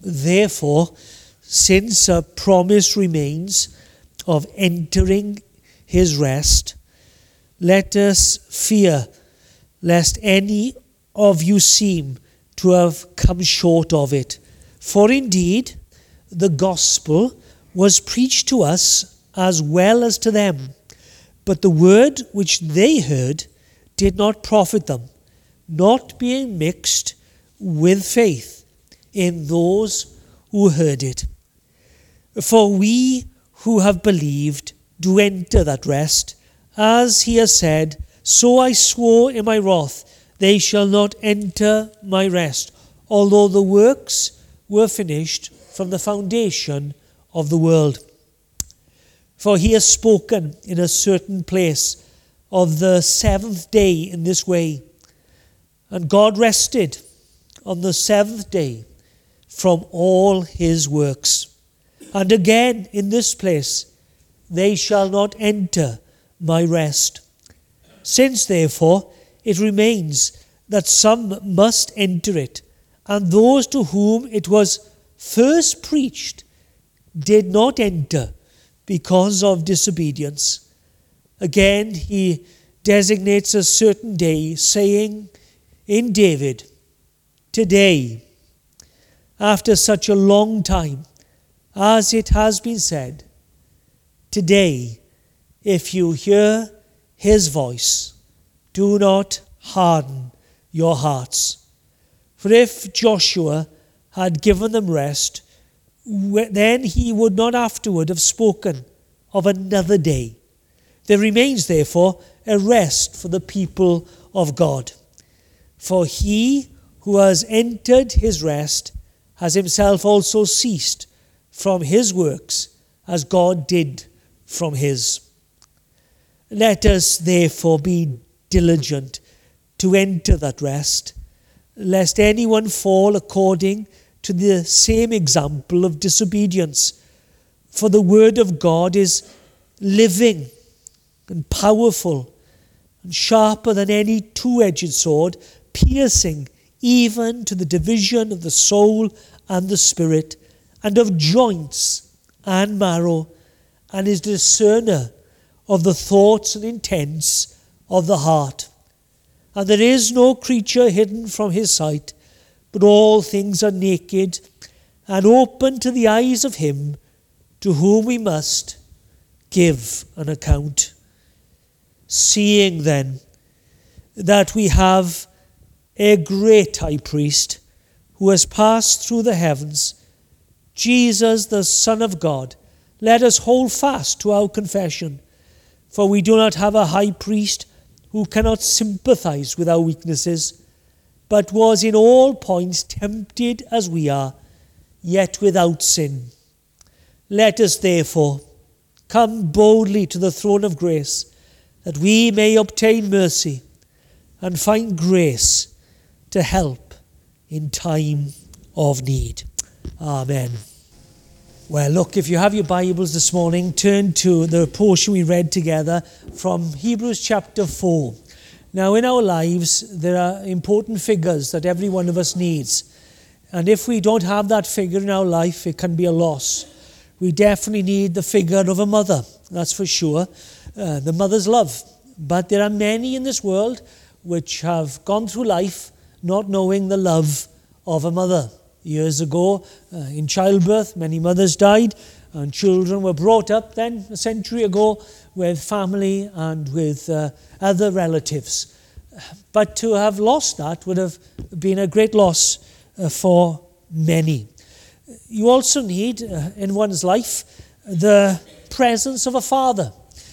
Therefore, since a promise remains of entering his rest, let us fear lest any of you seem to have come short of it. For indeed, the gospel was preached to us as well as to them, but the word which they heard did not profit them, not being mixed with faith in those who heard it. For we who have believed do enter that rest, as he has said, so I swore in my wrath, they shall not enter my rest, although the works were finished from the foundation of the world. For he has spoken in a certain place of the seventh day in this way, and God rested on the seventh day from all his works. And again in this place, they shall not enter my rest. Since therefore it remains that some must enter it, and those to whom it was first preached did not enter because of disobedience. Again he designates a certain day, saying in David, today, after such a long time, as it has been said, today, if you hear his voice, do not harden your hearts. For if Joshua had given them rest, then he would not afterward have spoken of another day. There remains therefore a rest for the people of God. For he who has entered his rest has himself also ceased from his works, as God did from his. Let us therefore be diligent to enter that rest, lest anyone fall according to the same example of disobedience. For the word of God is living and powerful and sharper than any two-edged sword, piercing even to the division of the soul and the spirit, and of joints and marrow, and is discerner of the thoughts and intents of the heart. And there is no creature hidden from his sight, but all things are naked and open to the eyes of him to whom we must give an account. Seeing then that we have a great high priest who has passed through the heavens, Jesus, the Son of God, let us hold fast to our confession. For we do not have a high priest who cannot sympathize with our weaknesses, but was in all points tempted as we are, yet without sin. Let us therefore come boldly to the throne of grace, that we may obtain mercy and find grace to help in time of need. Amen. Well, look, if you have your Bibles this morning, turn to the portion we read together from Hebrews chapter 4. Now, in our lives, there are important figures that every one of us needs. And if we don't have that figure in our life, it can be a loss. We definitely need the figure of a mother, that's for sure, the mother's love. But there are many in this world which have gone through life not knowing the love of a mother. Years ago, in childbirth, many mothers died, and children were brought up then, a century ago, with family and with other relatives. But to have lost that would have been a great loss for many. You also need, in one's life, the presence of a father.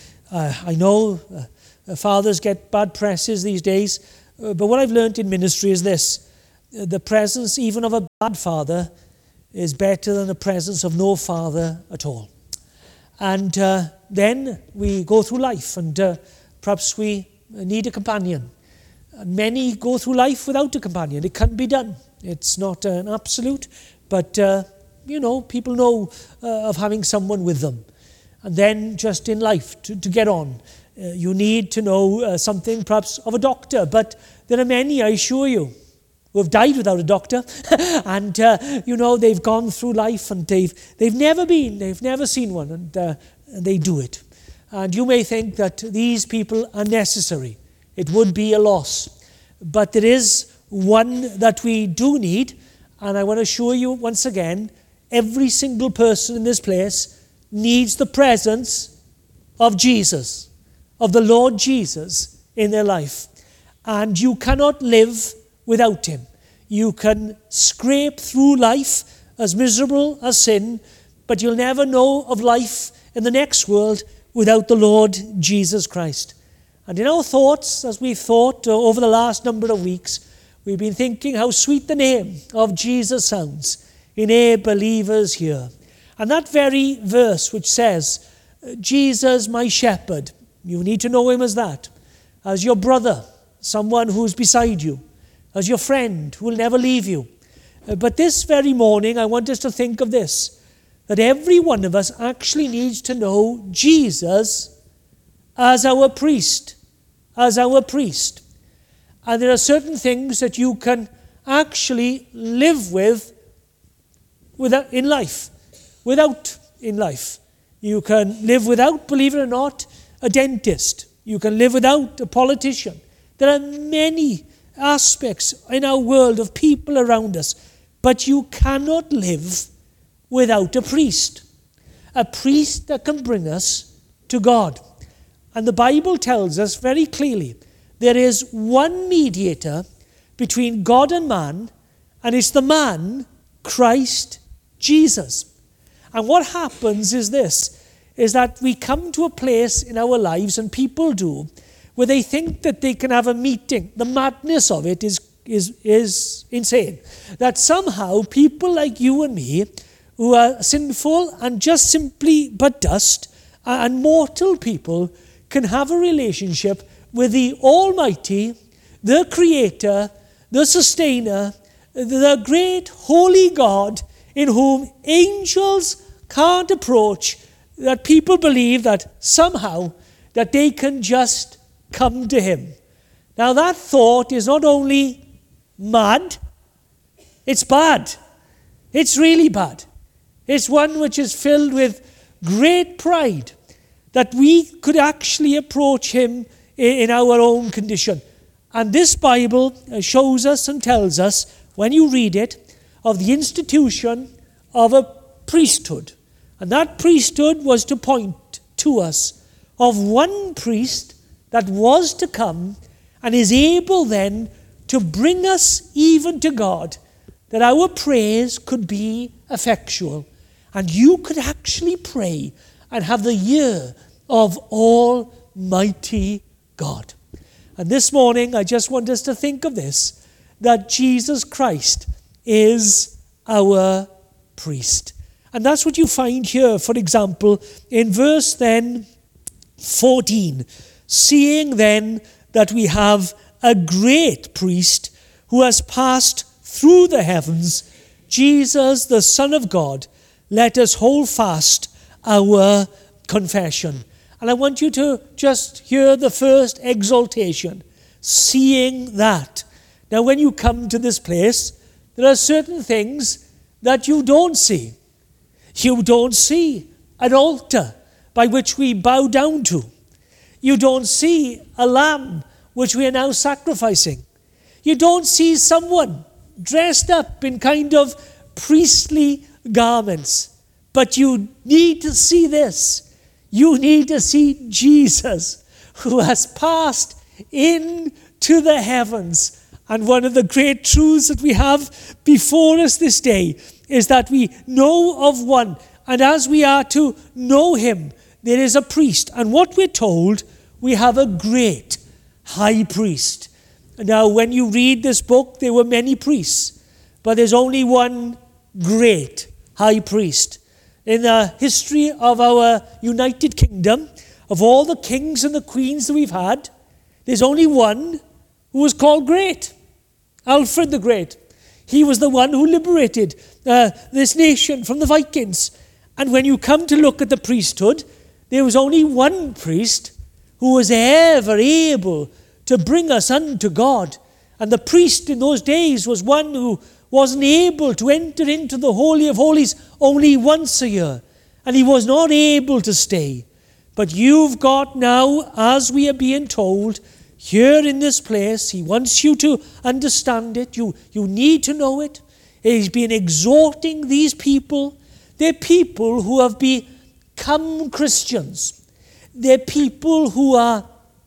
I know fathers get bad presses these days, but what I've learned in ministry is this: the presence even of a bad father is better than the presence of no father at all. And then we go through life, and perhaps we need a companion. Many go through life without a companion. It can be done. It's not an absolute, but people know of having someone with them. And then just in life, to get on, you need to know something perhaps of a doctor. But there are many, I assure you, who have died without a doctor, and they've gone through life and they've never seen one, and they do it. And you may think that these people are necessary. It would be a loss. But there is one that we do need, and I want to assure you once again, every single person in this place needs the presence of Jesus, of the Lord Jesus in their life. And you cannot live without him. You can scrape through life as miserable as sin, but you'll never know of life in the next world without the Lord Jesus Christ. And in our thoughts, as we've thought over the last number of weeks, we've been thinking how sweet the name of Jesus sounds in a believers here. And that very verse which says, Jesus my shepherd, you need to know him as that, as your brother, someone who's beside you, as your friend who will never leave you. But this very morning, I want us to think of this, that every one of us actually needs to know Jesus as our priest, And there are certain things that you can actually live without in life. You can live without, believe it or not, a dentist. You can live without a politician. There are many aspects in our world of people around us, but you cannot live without a priest that can bring us to God. And the Bible tells us very clearly, there is one mediator between God and man, and it's the man, Christ Jesus. And what happens is that we come to a place in our lives, and people do, where they think that they can have a meeting. The madness of it is insane. That somehow people like you and me, who are sinful and just simply but dust, and mortal people, can have a relationship with the Almighty, the Creator, the Sustainer, the great holy God, in whom angels can't approach, that people believe that somehow that they can just come to him. Now that thought is not only mad, it's bad. It's really bad. It's one which is filled with great pride that we could actually approach him in our own condition. And this Bible shows us and tells us, when you read it, of the institution of a priesthood. And that priesthood was to point to us of one priest that was to come and is able then to bring us even to God, that our prayers could be effectual. And you could actually pray and have the ear of Almighty God. And this morning, I just want us to think of this, that Jesus Christ is our priest. And that's what you find here, for example, in verse then 14. Seeing then that we have a great priest who has passed through the heavens, Jesus, the Son of God, let us hold fast our confession. And I want you to just hear the first exaltation, seeing that. Now, when you come to this place, there are certain things that you don't see. You don't see an altar by which we bow down to. You don't see a lamb which we are now sacrificing. You don't see someone dressed up in kind of priestly garments. But you need to see this. You need to see Jesus, who has passed into the heavens. And one of the great truths that we have before us this day is that we know of one. And as we are to know him, there is a priest. And what we're told, we have a great high priest. Now, when you read this book, there were many priests, but there's only one great high priest. In the history of our United Kingdom, of all the kings and the queens that we've had, there's only one who was called Great, Alfred the Great. He was the one who liberated this nation from the Vikings. And when you come to look at the priesthood, there was only one priest who was ever able to bring us unto God. And the priest in those days was one who wasn't able to enter into the Holy of Holies only once a year. And he was not able to stay. But you've got now, as we are being told, here in this place, he wants you to understand it. You need to know it. He's been exhorting these people. They're people who have become Christians. They're people who are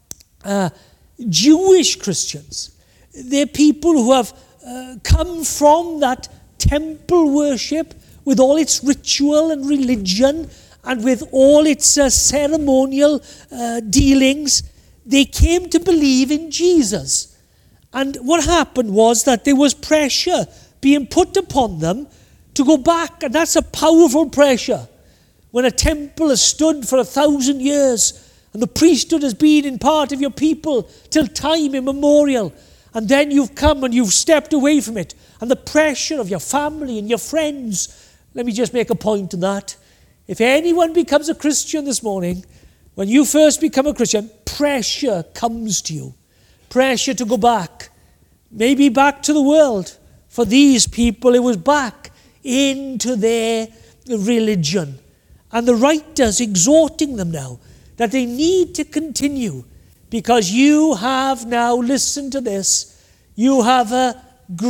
Jewish Christians. They're people who have come from that temple worship with all its ritual and religion and with all its ceremonial dealings. They came to believe in Jesus. And what happened was that there was pressure being put upon them to go back, and that's a powerful pressure. When a temple has stood for 1,000 years, and the priesthood has been in part of your people till time immemorial, and then you've come and you've stepped away from it, and the pressure of your family and your friends. Let me just make a point on that. If anyone becomes a Christian this morning, when you first become a Christian, pressure comes to you. Pressure to go back. Maybe back to the world. For these people, it was back into their religion. And the writer's exhorting them now that they need to continue, because you have now, listen to this, you have a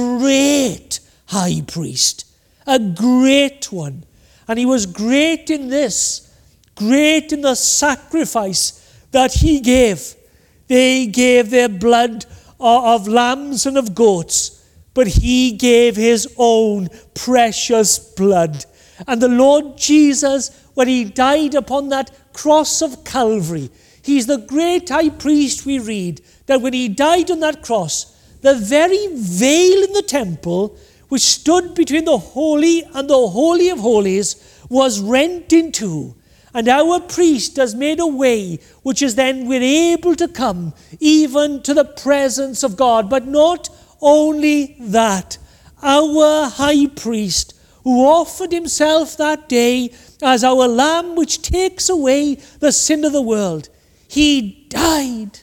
great high priest, a great one. And he was great in this, great in the sacrifice that he gave. They gave their blood of lambs and of goats, but he gave his own precious blood. And the Lord Jesus, when he died upon that cross of Calvary, he's the great high priest. We read that when he died on that cross, the very veil in the temple, which stood between the holy and the Holy of Holies, was rent in two. And our priest has made a way which is then we're able to come even to the presence of God. But not only that, our high priest, who offered himself that day as our lamb which takes away the sin of the world, he died.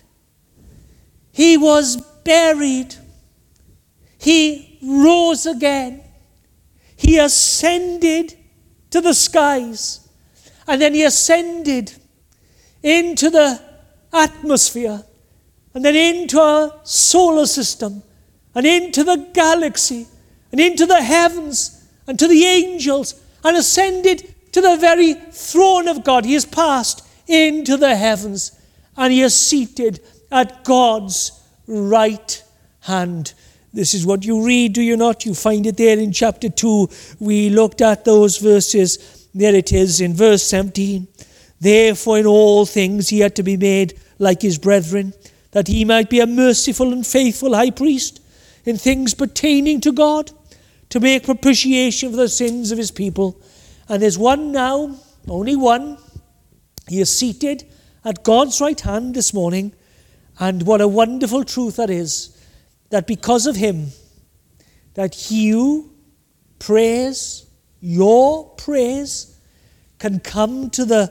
He was buried. He rose again. He ascended to the skies. And then he ascended into the atmosphere, and then into our solar system, and into the galaxy, and into the heavens, and to the angels, and ascended to the very throne of God. He has passed into the heavens, and he is seated at God's right hand. This is what you read, do you not? You find it there in chapter 2. We looked at those verses. There it is in verse 17. Therefore in all things he had to be made like his brethren, that he might be a merciful and faithful high priest in things pertaining to God, to make propitiation for the sins of his people. And there's one now, only one. He is seated at God's right hand this morning. And what a wonderful truth that is, that because of him, that you praise, your praise can come to the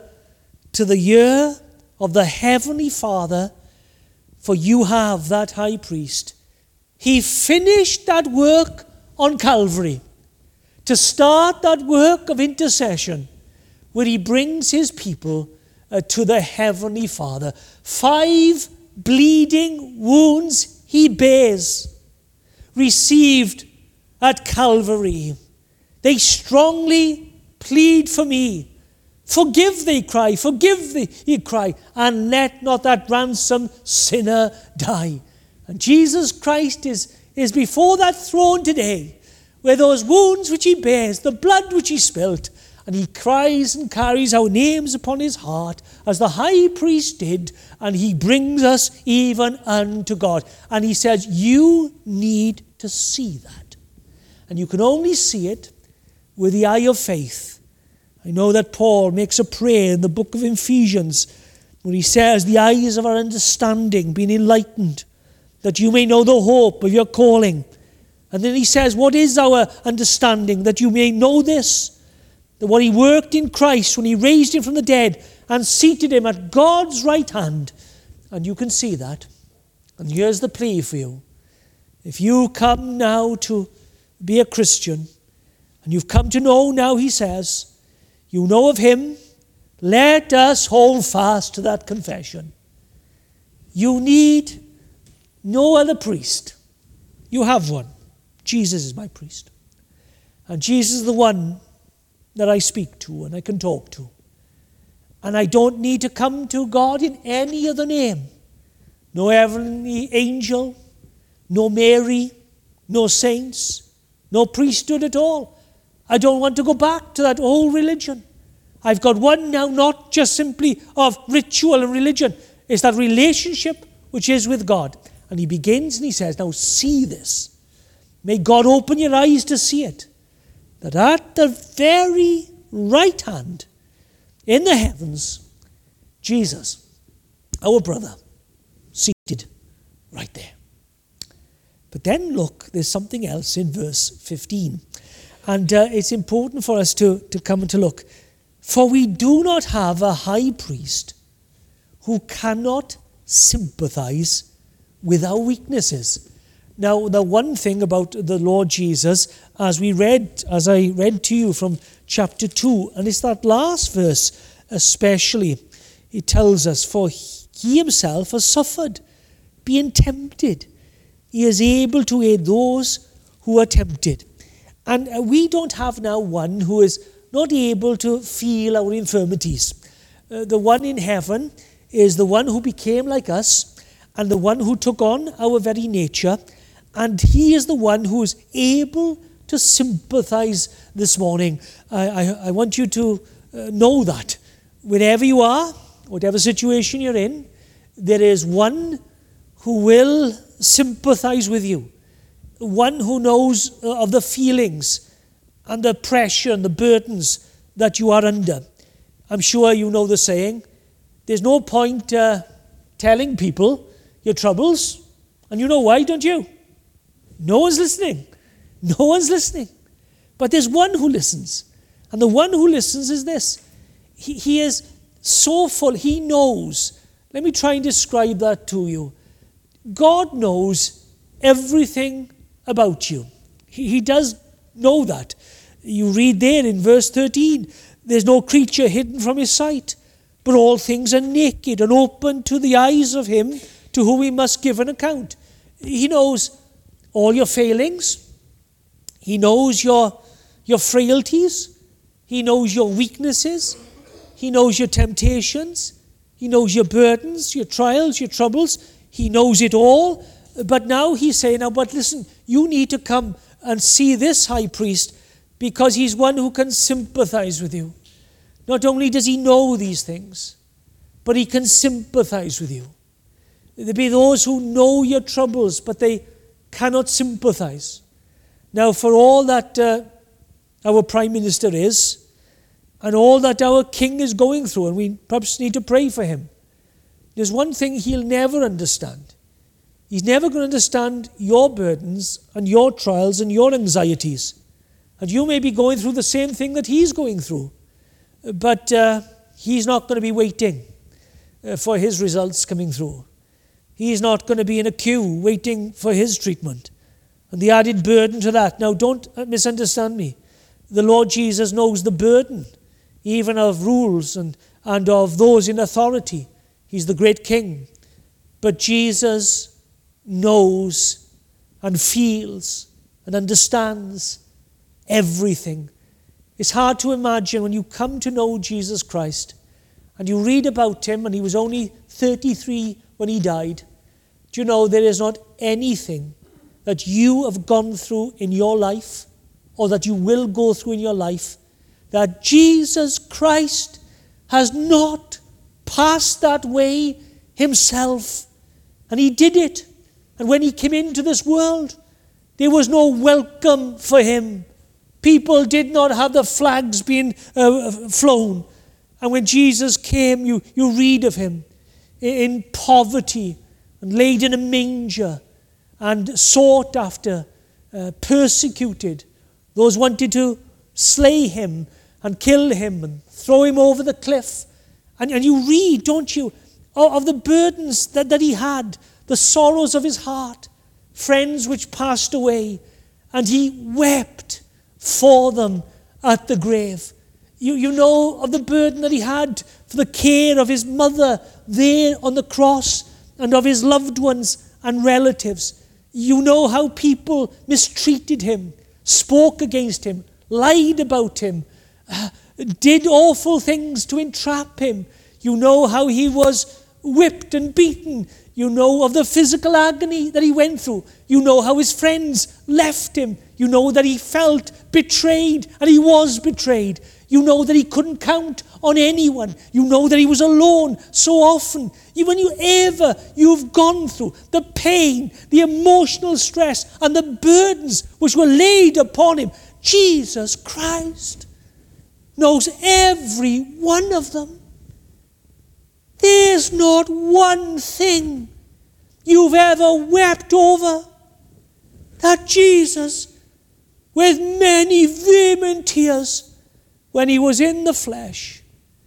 ear of the Heavenly Father, for you have that high priest. He finished that work on Calvary to start that work of intercession where he brings his people to the Heavenly Father. 5 bleeding wounds he bears, received at Calvary. They strongly plead for me. Forgive, they cry, forgive, they cry, and let not that ransomed sinner die. And Jesus Christ is before that throne today, where those wounds which he bears, the blood which he spilt, and he cries and carries our names upon his heart, as the high priest did, and he brings us even unto God. And he says, you need to see that. And you can only see it with the eye of faith. I know that Paul makes a prayer in the book of Ephesians when he says, the eyes of our understanding being enlightened, that you may know the hope of your calling. And then he says, what is our understanding? That you may know this, that what he worked in Christ when he raised him from the dead and seated him at God's right hand. And you can see that. And here's the plea for you. If you come now to be a Christian, and you've come to know now, he says, you know of him, let us hold fast to that confession. You need no other priest. You have one. Jesus is my priest. And Jesus is the one that I speak to and I can talk to. And I don't need to come to God in any other name. No heavenly angel, no Mary, no saints, no priesthood at all. I don't want to go back to that old religion. I've got one now, not just simply of ritual and religion. It's that relationship which is with God. And he begins and he says, now see this. May God open your eyes to see it. That at the very right hand in the heavens, Jesus, our brother, seated right there. But then look, there's something else in verse 15. And it's important for us to come and to look. For we do not have a high priest who cannot sympathize with our weaknesses. Now, the one thing about the Lord Jesus, as I read to you from chapter 2, and it's that last verse especially, it tells us, for he himself has suffered, being tempted. He is able to aid those who are tempted. And we don't have now one who is not able to feel our infirmities. The one in heaven is the one who became like us and the one who took on our very nature. And he is the one who is able to sympathize this morning. I want you to know that wherever you are, whatever situation you're in, there is one who will sympathize with you. One who knows of the feelings and the pressure and the burdens that you are under. I'm sure you know the saying, there's no point telling people your troubles. And you know why, don't you? No one's listening. No one's listening. But there's one who listens. And the one who listens is this. He is so full. He knows. Let me try and describe that to you. God knows everything about you. He does know that. You read there in verse 13, there's no creature hidden from his sight, but all things are naked and open to the eyes of him to whom we must give an account. He knows all your failings. He knows your frailties. He knows your weaknesses. He knows your temptations. He knows your burdens, your trials, your troubles. He knows it all. But now he's saying, but listen, you need to come and see this high priest because he's one who can sympathize with you. Not only does he know these things, but he can sympathize with you. There be those who know your troubles, but they cannot sympathize. Now, for all that our Prime Minister is, and all that our King is going through, and we perhaps need to pray for him, there's one thing he'll never understand. He's never going to understand your burdens and your trials and your anxieties. And you may be going through the same thing that he's going through. But he's not going to be waiting for his results coming through. He's not going to be in a queue waiting for his treatment. And the added burden to that. Now, don't misunderstand me. The Lord Jesus knows the burden, even of rules and of those in authority. He's the great King. But Jesus knows and feels and understands everything. It's hard to imagine when you come to know Jesus Christ and you read about him, and he was only 33 when he died. Do you know there is not anything that you have gone through in your life or that you will go through in your life that Jesus Christ has not passed that way himself? And he did it. And when he came into this world, there was no welcome for him. People did not have the flags being flown. And when Jesus came, you read of him in poverty and laid in a manger and sought after, persecuted. Those wanted to slay him and kill him and throw him over the cliff. And you read, don't you, of the burdens that he had, the sorrows of his heart, friends which passed away, and he wept for them at the grave. You know of the burden that he had for the care of his mother there on the cross, and of his loved ones and relatives. You know how people mistreated him, spoke against him, lied about him, did awful things to entrap him. You know how he was whipped and beaten. You know of the physical agony that he went through. You know how his friends left him. You know that he felt betrayed, and he was betrayed. You know that he couldn't count on anyone. You know that he was alone so often. You've gone through the pain, the emotional stress, and the burdens which were laid upon him, Jesus Christ knows every one of them. There's not one thing you've ever wept over that Jesus, with many vehement tears, when he was in the flesh,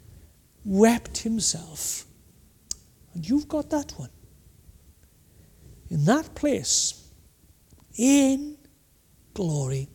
wept himself. And you've got that one. In that place, in glory.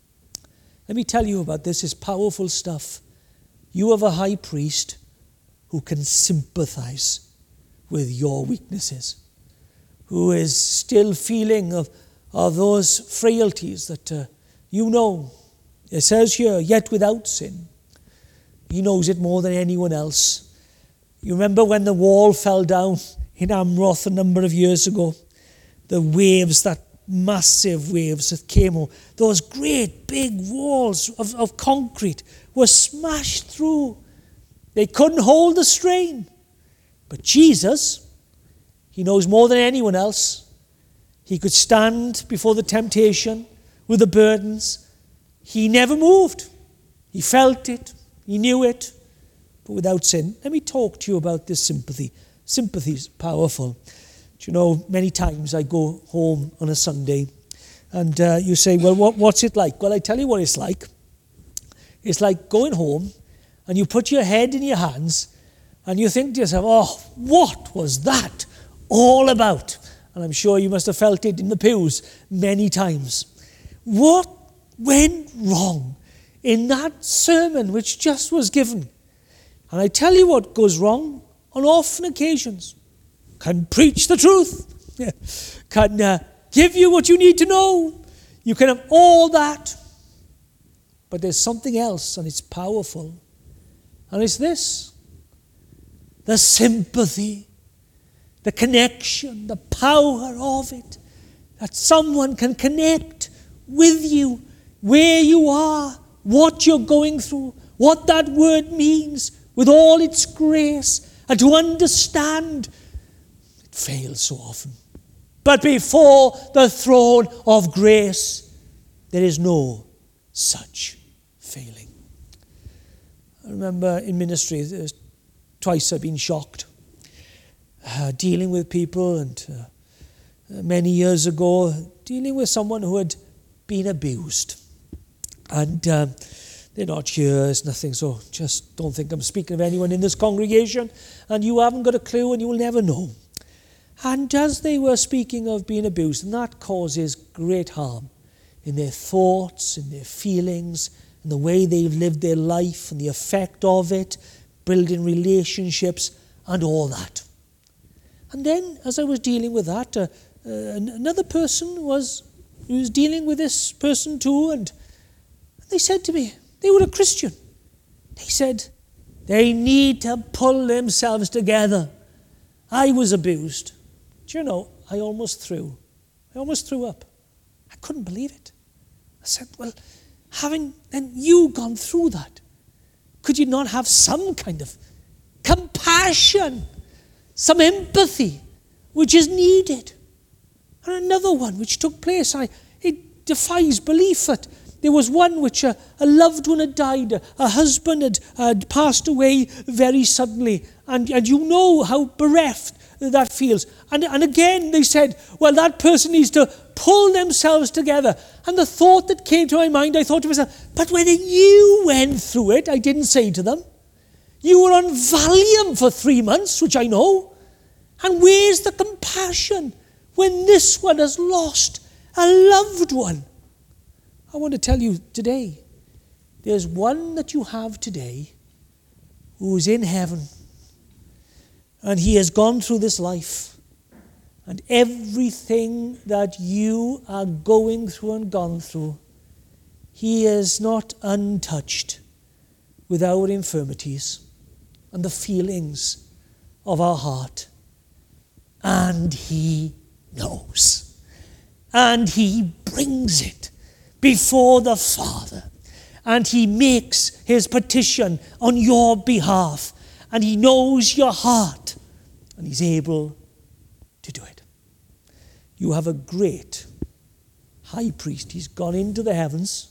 Let me tell you about this. It's powerful stuff. You have a high priest who can sympathize with your weaknesses, who is still feeling of those frailties that you know. It says here, yet without sin. He knows it more than anyone else. You remember when the wall fell down in Amroth a number of years ago? The waves, that massive waves that came over, those great big walls of concrete were smashed through. They couldn't hold the strain. But Jesus, he knows more than anyone else. He could stand before the temptation with the burdens. He never moved. He felt it. He knew it. But without sin. Let me talk to you about this sympathy. Sympathy is powerful. Do you know, many times I go home on a Sunday and you say, well, what's it like? Well, I tell you what it's like. It's like going home and you put your head in your hands and you think to yourself, oh, what was that all about? And I'm sure you must have felt it in the pews many times. What went wrong in that sermon which just was given? And I tell you what goes wrong on often occasions. Can preach the truth, can give you what you need to know. You can have all that. But there's something else, and it's powerful. And it's this: the sympathy, the connection, the power of it. That someone can connect with you where you are, what you're going through, what that word means with all its grace, and to understand. Fails so often. But before the throne of grace, there is no such failing. I remember in ministry, twice I've been shocked, dealing with people, and many years ago, dealing with someone who had been abused. And they're not here, it's nothing, so just don't think I'm speaking of anyone in this congregation, and you haven't got a clue and you will never know. And as they were speaking of being abused, and that causes great harm in their thoughts, in their feelings, in the way they've lived their life, and the effect of it, building relationships, and all that. And then, as I was dealing with that, another person was dealing with this person too, and they said to me, they were a Christian. They said, they need to pull themselves together. I was abused. Do you know, I almost threw up. I couldn't believe it. I said, well, having then you gone through that, could you not have some kind of compassion, some empathy, which is needed? And another one which took place, it defies belief that there was one which a loved one had died, a husband had passed away very suddenly, and you know how bereft that feels. And again they said, well, that person needs to pull themselves together. And the thought that came to my mind, I thought to myself, but when you went through it, I didn't say to them, you were on Valium for 3 months, which I know. And where's the compassion? when this one has lost a loved one. I want to tell you today, there's one that you have today who's in heaven, and he has gone through this life, and everything that you are going through and gone through, he is not untouched with our infirmities and the feelings of our heart. And he knows. And he brings it before the Father. And he makes his petition on your behalf. And he knows your heart. And he's able to do it. You have a great high priest. He's gone into the heavens.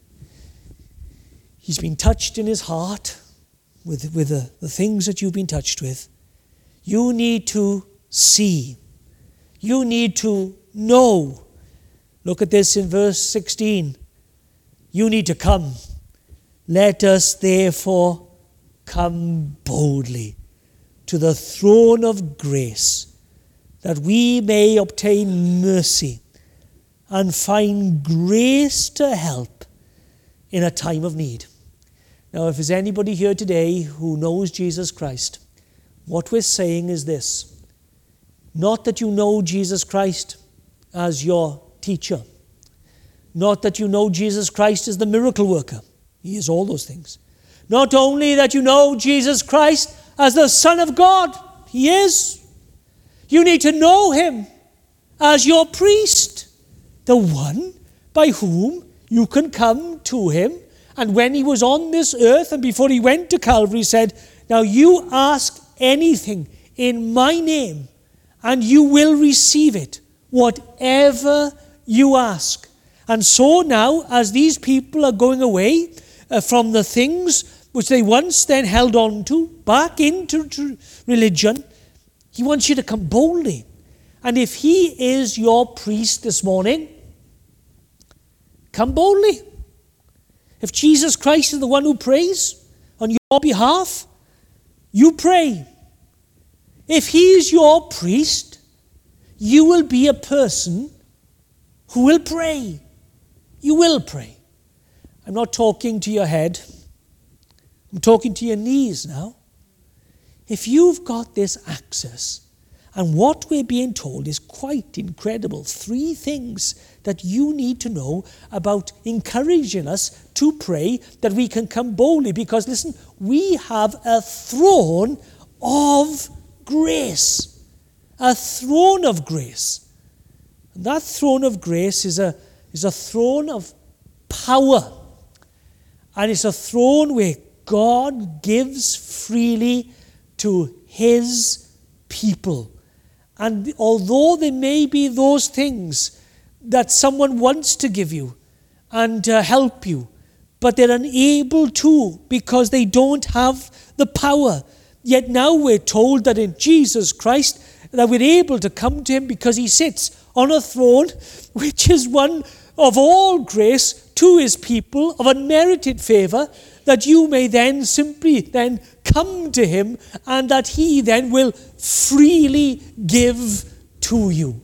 He's been touched in his heart with the things that you've been touched with. You need to see. You need to know. Look at this in verse 16. You need to come. Let us therefore come boldly to the throne of grace, that we may obtain mercy and find grace to help in a time of need. Now, if there's anybody here today who knows Jesus Christ, what we're saying is this: not that you know Jesus Christ as your teacher, not that you know Jesus Christ as the miracle worker. He is all those things. Not only that you know Jesus Christ as the Son of God. He is. You need to know him as your priest, the one by whom you can come to him. And when he was on this earth and before he went to Calvary, he said, now you ask anything in my name and you will receive it, whatever you ask. And so now, as these people are going away from the things which they once then held on to, back into religion, he wants you to come boldly. And if he is your priest this morning, come boldly. If Jesus Christ is the one who prays on your behalf, you pray. If he is your priest, you will be a person who will pray. You will pray. I'm not talking to your head. I'm talking to your knees now. If you've got this access, and what we're being told is quite incredible. 3 things that you need to know about encouraging us to pray that we can come boldly. Because listen, we have a throne of grace. A throne of grace. And that throne of grace is a throne of power. And it's a throne where God gives freely to his people. And although there may be those things that someone wants to give you and help you, but they're unable to because they don't have the power. Yet now we're told that in Jesus Christ that we're able to come to him because he sits on a throne which is one of all grace to his people of unmerited favor, that you may then simply then come to him and that he then will freely give to you.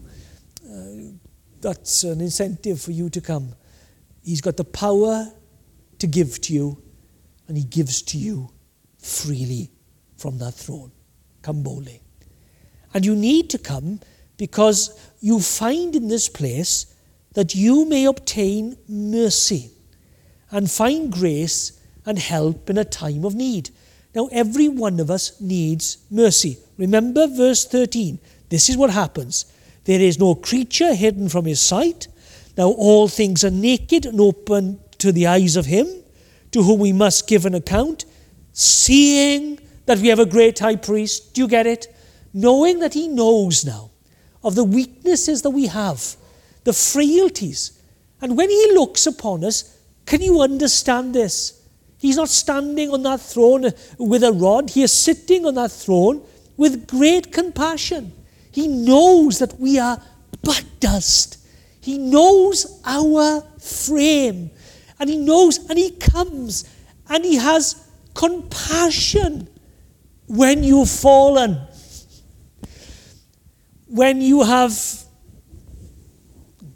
That's an incentive for you to come. He's got the power to give to you, and he gives to you freely from that throne. Come boldly. And you need to come because you find in this place that you may obtain mercy and find grace and help in a time of need. Now, every one of us needs mercy. Remember verse 13. This is what happens. There is no creature hidden from his sight. Now, all things are naked and open to the eyes of him, to whom we must give an account, seeing that we have a great high priest. Do you get it? Knowing that he knows now of the weaknesses that we have, the frailties. And when he looks upon us, can you understand this? He's not standing on that throne with a rod. He is sitting on that throne with great compassion. He knows that we are but dust. He knows our frame. And he knows, and he comes, and he has compassion when you've fallen. When you have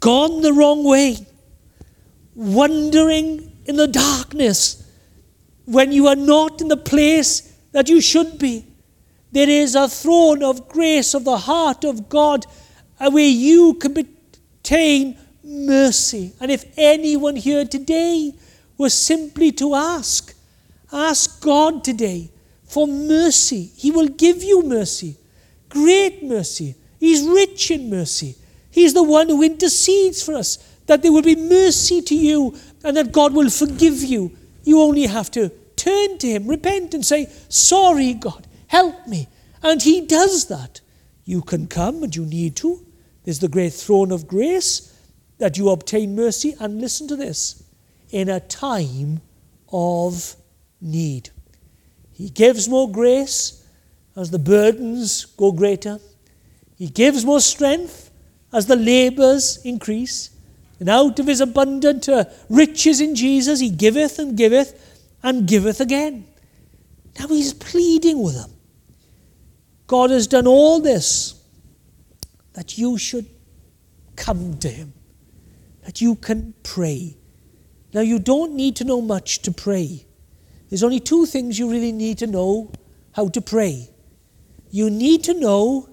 gone the wrong way, wandering in the darkness when you are not in the place that you should be, there is a throne of grace of the heart of God where you can obtain mercy. And if anyone here today was simply to ask God today for mercy, he will give you mercy, great mercy. He's rich in mercy. He's the one who intercedes for us, that there will be mercy to you and that God will forgive you. You only have to turn to him, repent and say, sorry, God, help me. And he does that. You can come and you need to. There's the great throne of grace that you obtain mercy. And listen to this, in a time of need. He gives more grace as the burdens go greater. He gives more strength as the labours increase. And out of his abundant riches in Jesus, he giveth and giveth and giveth again. Now he's pleading with them. God has done all this that you should come to him, that you can pray. Now you don't need to know much to pray. There's only two things you really need to know how to pray. You need to know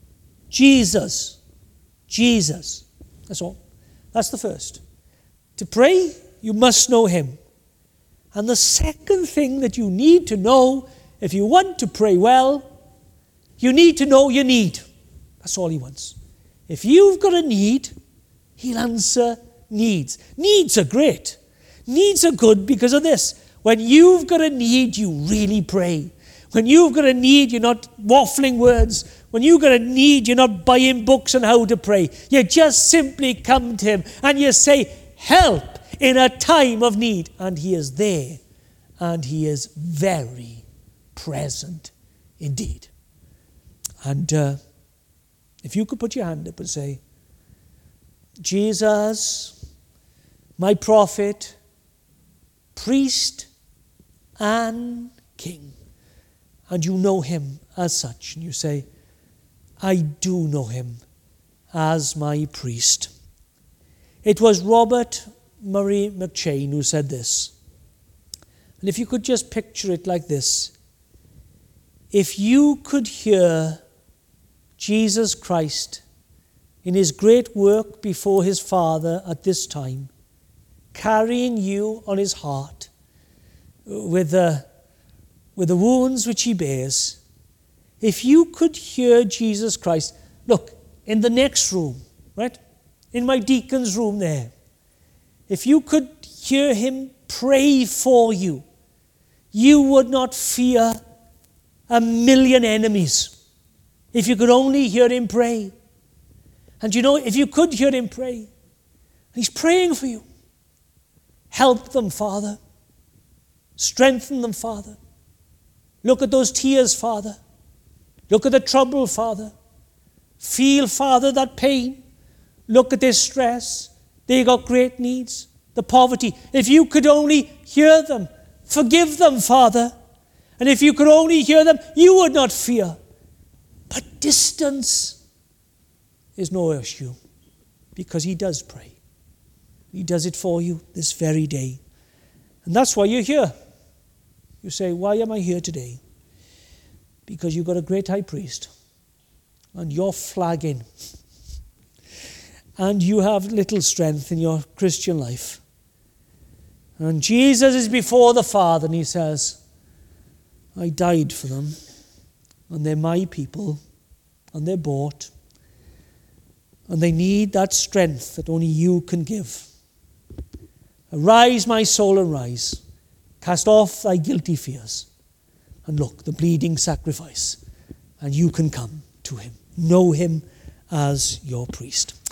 Jesus. Jesus. That's all. That's the first. To pray, you must know him. And the second thing that you need to know, if you want to pray well, you need to know your need. That's all he wants. If you've got a need, he'll answer needs. Needs are great. Needs are good because of this. When you've got a need, you really pray. When you've got a need, you're not waffling words. When you've got a need, you're not buying books on how to pray. You just simply come to him and you say, help in a time of need. And he is there. And he is very present indeed. And if you could put your hand up and say, Jesus, my prophet, priest, and king. And you know him as such. And you say, I do know him as my priest. It was Robert Murray McCheyne who said this. And if you could just picture it like this. If you could hear Jesus Christ in his great work before his Father at this time, carrying you on his heart with the wounds which he bears, if you could hear Jesus Christ, look, in the next room, right? In my deacon's room there, if you could hear him pray for you, you would not fear a million enemies. If you could only hear him pray. And you know, if you could hear him pray, he's praying for you. Help them, Father. Strengthen them, Father. Look at those tears, Father. Look at the trouble, Father. Feel, Father, that pain. Look at their stress. They got great needs. The poverty. If you could only hear them, forgive them, Father. And if you could only hear them, you would not fear. But distance is no issue because he does pray. He does it for you this very day. And that's why you're here. You say, why am I here today? Because you've got a great high priest and you're flagging and you have little strength in your Christian life. And Jesus is before the Father and he says, I died for them and they're my people and they're bought and they need that strength that only you can give. Arise, my soul, arise. Cast off thy guilty fears. And look, the bleeding sacrifice. And you can come to him. Know him as your priest.